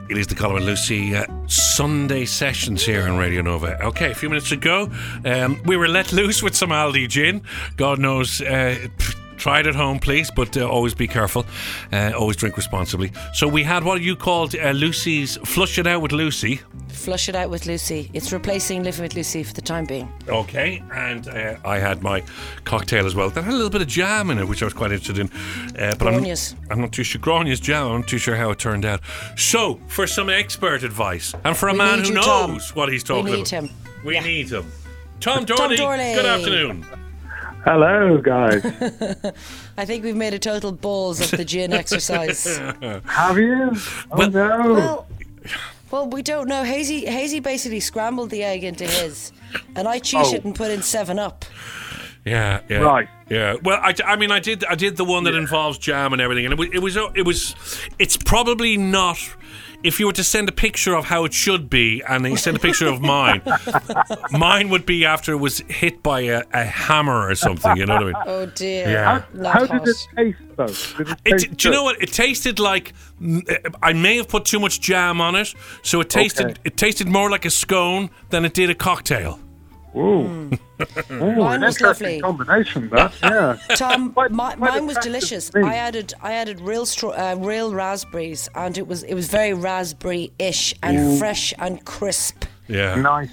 It is the Colin and Lucy Sunday sessions here on Radio Nova. Okay, a few minutes ago, we were let loose with some Aldi gin. God knows, try it at home, please, but always be careful. Always drink responsibly. So we had what you called Lucy's Flush It Out with Lucy. Flush It Out with Lucy. It's replacing Living with Lucy for the time being. Okay, and I had my cocktail as well. That had a little bit of jam in it, which I was quite interested in. But I'm not too sure. Gráinne's jam, I'm not too sure how it turned out. So, for some expert advice, and for a man who knows what he's talking about. We need him. Tom Dorley, good afternoon. Hello, guys. I think we've made a total balls of the gin exercise. Have you? Oh, no. Well, we don't know. Hazy basically scrambled the egg into his, and I cheated and put in 7-Up. Yeah. Right. Yeah. Well, I mean, I did the one that involves jam and everything, and it's probably not. If you were to send a picture of how it should be, and you send a picture of mine, mine would be after it was hit by a hammer or something. You know what I mean? Oh dear. Yeah. How did it taste, though? Do you know what? It tasted like I may have put too much jam on it, so it tasted more like a scone than it did a cocktail. Ooh. Mine was lovely. Combination, that. Yeah. Tom, mine was delicious. I added real raspberries, and it was very raspberry-ish and fresh and crisp. Yeah. Nice.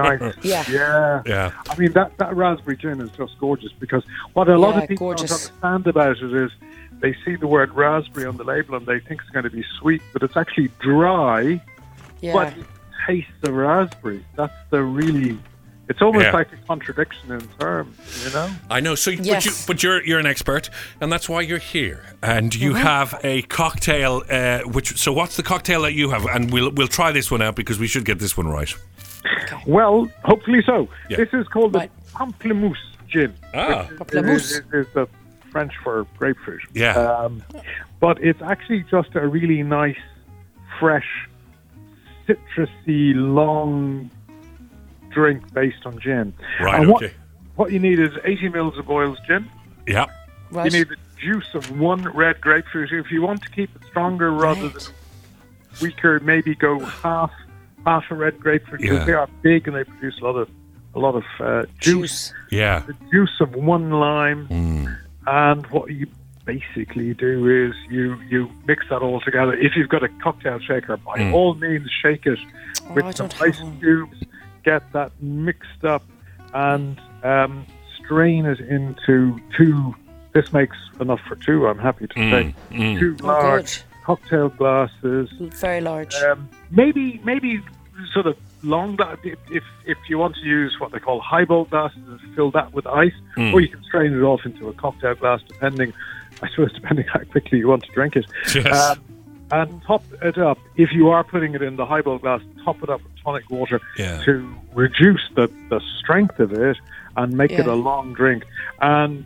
Yeah. I mean, that raspberry gin is just gorgeous, because what a lot of people don't understand about it is they see the word raspberry on the label and they think it's going to be sweet, but it's actually dry. Yeah. But it tastes the raspberry. That's the really... It's almost like a contradiction in terms, you know? I know. So, but you're an expert, and that's why you're here. And you have a cocktail. So, what's the cocktail that you have? And we'll try this one out, because we should get this one right. Okay. Well, hopefully so. Yeah. This is called the Pamplemousse gin. Pamplemousse is the French for grapefruit. Yeah. But it's actually just a really nice, fresh, citrusy, long drink based on gin. Right, and okay. What you need is 80 mils of Boyle's gin. Yeah. Right. You need the juice of one red grapefruit. If you want to keep it stronger rather than weaker, maybe go half a red grapefruit, because they are big and they produce a lot of juice. Yeah. The juice of one lime. And what you basically do is you mix that all together. If you've got a cocktail shaker, by all means shake it with some ice cubes. Get that mixed up and strain it into 2. This makes enough for 2, I'm happy to say. 2 large cocktail glasses. Very large. Maybe sort of long. If you want to use what they call highball glasses, fill that with ice, or you can strain it off into a cocktail glass, depending how quickly you want to drink it. Yes. And top it up. If you are putting it in the highball glass, top it up with tonic water to reduce the strength of it and make it a long drink. And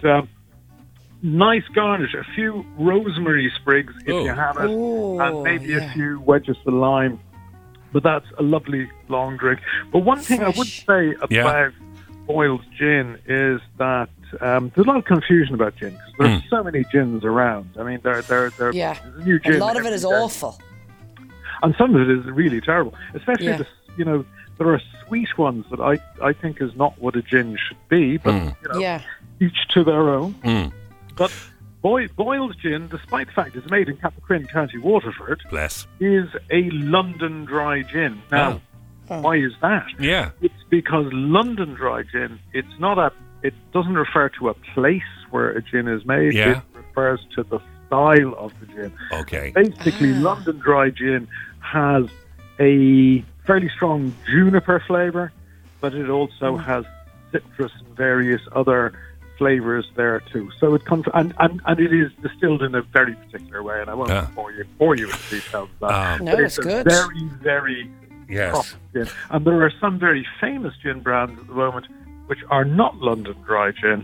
nice garnish, a few rosemary sprigs if you have it, and maybe a few wedges of lime. But that's a lovely long drink. But one thing I would say about Boyle's gin is that there's a lot of confusion about gin, because there's so many gins around. I mean, there's a new gin. A lot of it is awful, and some of it is really terrible. Especially there are sweet ones that I think is not what a gin should be, but each to their own. But Boyle's gin, despite the fact it's made in Cappoquin, County Waterford, is a London dry gin. Now, why is that? Yeah, it's because London dry gin, it doesn't refer to a place where a gin is made. Yeah. It refers to the style of the gin. Okay. Basically, London dry gin has a fairly strong juniper flavour, but it also has citrus and various other flavours there too. So it comes and it is distilled in a very particular way, and I won't bore you with the details of that. No, it's good. Very, very proper gin. And there are some very famous gin brands at the moment which are not London dry gin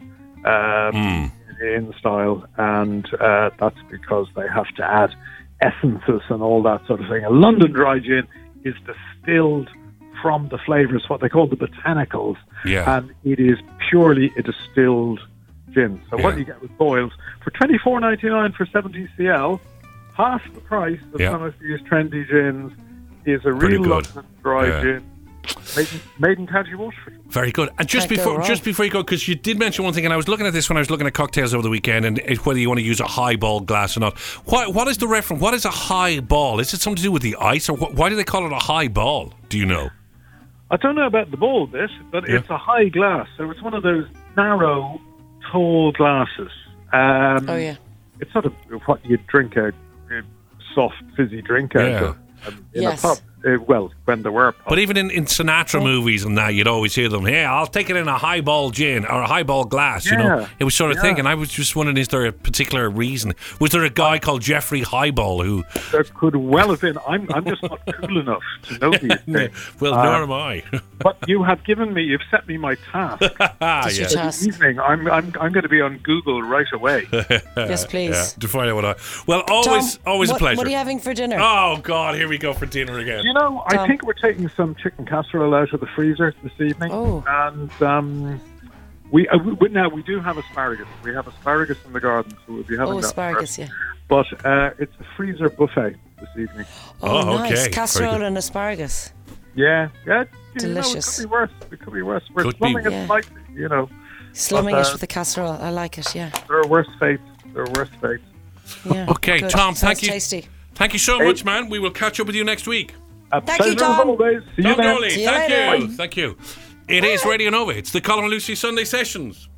in style, and that's because they have to add essences and all that sort of thing. A London dry gin is distilled from the flavours, what they call the botanicals, and it is purely a distilled gin. So what you get with Boyle's, for $24.99 for 70 cl, half the price of some of these trendy gins, is a real London dry gin. Made in County Waterford. Very good. And just before you go, because you did mention one thing, and I was looking at this when I was looking at cocktails over the weekend, and whether you want to use a highball glass or not. What is the reference? What is a highball? Is it something to do with the ice, or why do they call it a highball? Do you know? I don't know about the ball bit, but it's a high glass, so it's one of those narrow, tall glasses. It's sort of what you drink a soft, fizzy drink out of in a pub. When there were pubs. But even in Sinatra movies and that, you'd always hear them, I'll take it in a highball gin or a highball glass, you know. It was sort of thing, and I was just wondering, is there a particular reason? Was there a guy called Jeffrey Highball who... There could well have been. I'm just not cool enough to know these things. Well, nor am I. But you've set me my task. This evening, I'm going to be on Google right away. Yes, please. To find out what I... Well, always a pleasure. What are you having for dinner? Oh, God, here we go for dinner again. You know, I think we're taking some chicken casserole out of the freezer this evening. Oh. And we do have asparagus. We have asparagus in the garden, so we'll be having that. Asparagus, But it's a freezer buffet this evening. Oh, nice. Okay. Casserole and asparagus. Yeah. Delicious. It could be worse. We're slumming it slightly, you know. Slumming it with the casserole. I like it, yeah. There are worse fates. Yeah. Okay, good. Tom, thank you. Tasty. Thank you so much, man. We will catch up with you next week. Thank you, Tom. See you Tom Dolly, then. thank you. It is Radio Nova. It's the Colin and Lucy Sunday Sessions.